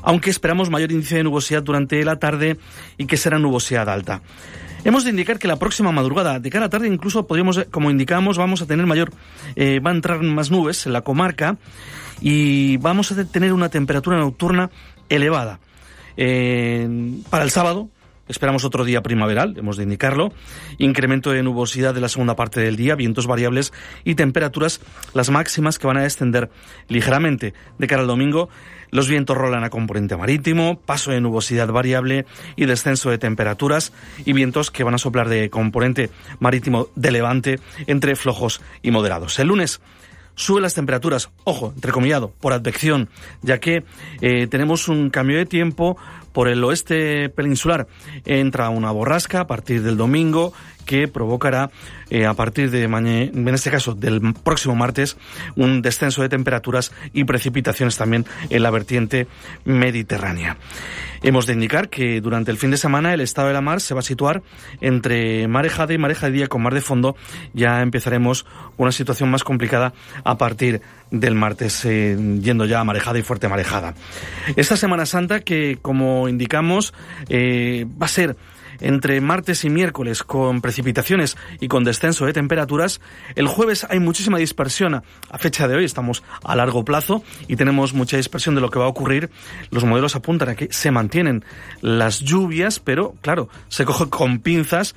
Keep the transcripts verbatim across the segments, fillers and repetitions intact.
aunque esperamos mayor índice de nubosidad durante la tarde y que será nubosidad alta. Hemos de indicar que la próxima madrugada, de cara a la tarde, incluso podríamos, como indicamos, vamos a tener mayor, eh, va a entrar más nubes en la comarca y vamos a tener una temperatura nocturna elevada. Eh, para el sábado esperamos otro día primaveral, hemos de indicarlo, incremento de nubosidad de la segunda parte del día, vientos variables y temperaturas las máximas que van a descender ligeramente. De cara al domingo, los vientos rolan a componente marítimo, paso de nubosidad variable y descenso de temperaturas y vientos que van a soplar de componente marítimo de levante entre flojos y moderados. El lunes suben las temperaturas, ojo, entrecomillado, por advección, ya que eh, tenemos un cambio de tiempo por el oeste peninsular. Entra una borrasca a partir del domingo que provocará eh, a partir de mañana, en este caso del próximo martes, un descenso de temperaturas y precipitaciones también en la vertiente mediterránea. Hemos de indicar que durante el fin de semana el estado de la mar se va a situar entre marejada y marejadilla con mar de fondo. Ya empezaremos una situación más complicada a partir del martes, eh, yendo ya a marejada y fuerte marejada. Esta Semana Santa, que como indicamos eh, va a ser entre martes y miércoles con precipitaciones y con descenso de temperaturas. El jueves hay muchísima dispersión. A fecha de hoy estamos a largo plazo y tenemos mucha dispersión de lo que va a ocurrir. Los modelos apuntan a que se mantienen las lluvias, pero claro, se coge con pinzas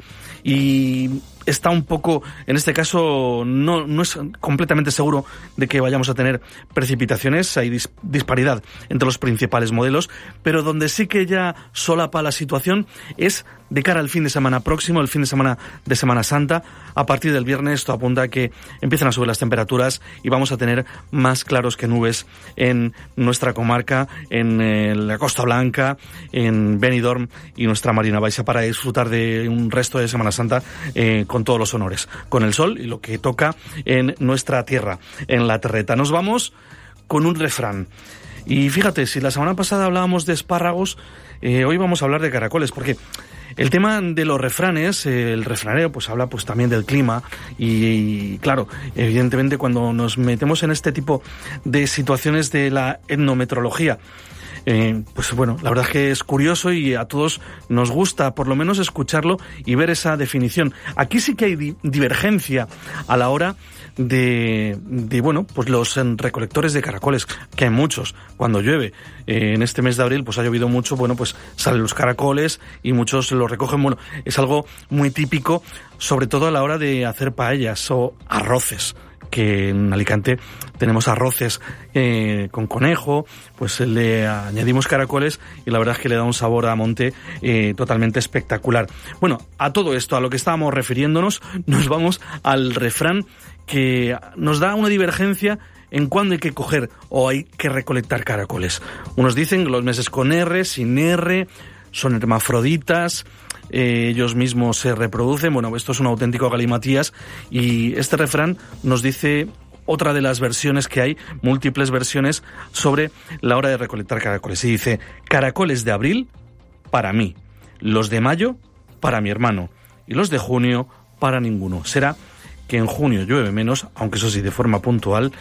y está un poco, en este caso, no, no es completamente seguro de que vayamos a tener precipitaciones. Hay dis, disparidad entre los principales modelos, pero donde sí que ya solapa la situación es de cara al fin de semana próximo, el fin de semana de Semana Santa. A partir del viernes esto apunta a que empiezan a subir las temperaturas y vamos a tener más claros que nubes en nuestra comarca, en eh, la Costa Blanca, en Benidorm y nuestra Marina Baixa, para disfrutar de un resto de Semana Santa eh, con todos los honores, con el sol y lo que toca en nuestra tierra, en la terreta. Nos vamos con un refrán. Y fíjate, si la semana pasada hablábamos de espárragos, eh, hoy vamos a hablar de caracoles, porque el tema de los refranes, eh, el refranero, pues habla pues también del clima y, y claro, evidentemente cuando nos metemos en este tipo de situaciones de la etnometeorología, Eh, pues bueno, la verdad es que es curioso y a todos nos gusta por lo menos escucharlo y ver esa definición. Aquí sí que hay di- divergencia a la hora de, de, bueno, pues los recolectores de caracoles, que hay muchos. Cuando llueve, eh, en este mes de abril, pues ha llovido mucho, bueno, pues salen los caracoles y muchos los recogen. Bueno, es algo muy típico, sobre todo a la hora de hacer paellas o arroces, que en Alicante tenemos arroces eh, con conejo, pues le añadimos caracoles y la verdad es que le da un sabor a monte eh, totalmente espectacular. Bueno, a todo esto, a lo que estábamos refiriéndonos, nos vamos al refrán que nos da una divergencia en cuándo hay que coger o hay que recolectar caracoles. Unos dicen que los meses con R, sin R, son hermafroditas, Eh, ellos mismos se reproducen. Bueno, esto es un auténtico galimatías y este refrán nos dice otra de las versiones que hay, múltiples versiones sobre la hora de recolectar caracoles. Y dice: caracoles de abril para mí, los de mayo para mi hermano y los de junio para ninguno. Será que en junio llueve menos, aunque eso sí de forma puntual,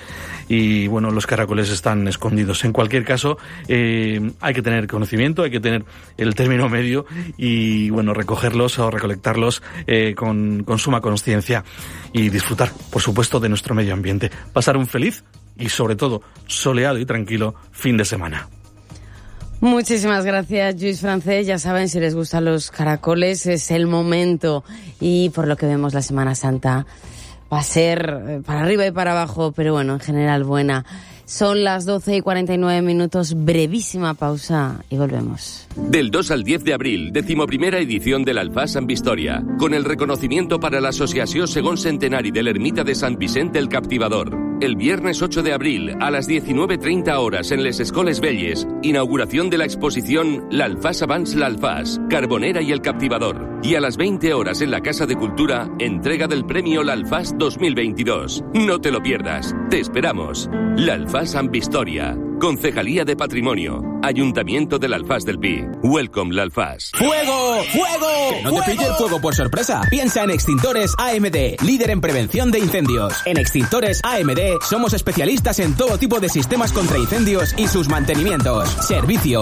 y bueno, los caracoles están escondidos. En cualquier caso, eh, hay que tener conocimiento, hay que tener el término medio y bueno, recogerlos o recolectarlos eh, con, con suma consciencia y disfrutar, por supuesto, de nuestro medio ambiente. Pasar un feliz y sobre todo soleado y tranquilo fin de semana. Muchísimas gracias, Lluís Francés. Ya saben, si les gustan los caracoles, es el momento. Y por lo que vemos, la Semana Santa va a ser para arriba y para abajo, pero bueno, en general buena. Son las doce y cuarenta y nueve minutos, brevísima pausa y volvemos. Del dos al diez de abril, decimoprimera edición del Alfàs Sant Victòria, con el reconocimiento para la Asociación Segon Centenari de l'Ermita de Sant Vicent el Captivador. El viernes ocho de abril, a las diecinueve treinta horas en les Escoles Velles, inauguración de la exposición L'Alfàs abans l'Alfàs, Carbonera y el Captivador. Y a las veinte horas en la Casa de Cultura, entrega del premio L'Alfàs dos mil veintidós. No te lo pierdas, te esperamos. L'Alfàs Sant Victòria, Concejalía de Patrimonio, Ayuntamiento del Alfàs del Pi. Welcome l'Alfàs. ¡Fuego! ¡Fuego! Que no te pille el fuego por sorpresa. Piensa en Extintores A M D, líder en prevención de incendios. En Extintores A M D somos especialistas en todo tipo de sistemas contra incendios y sus mantenimientos. Servicio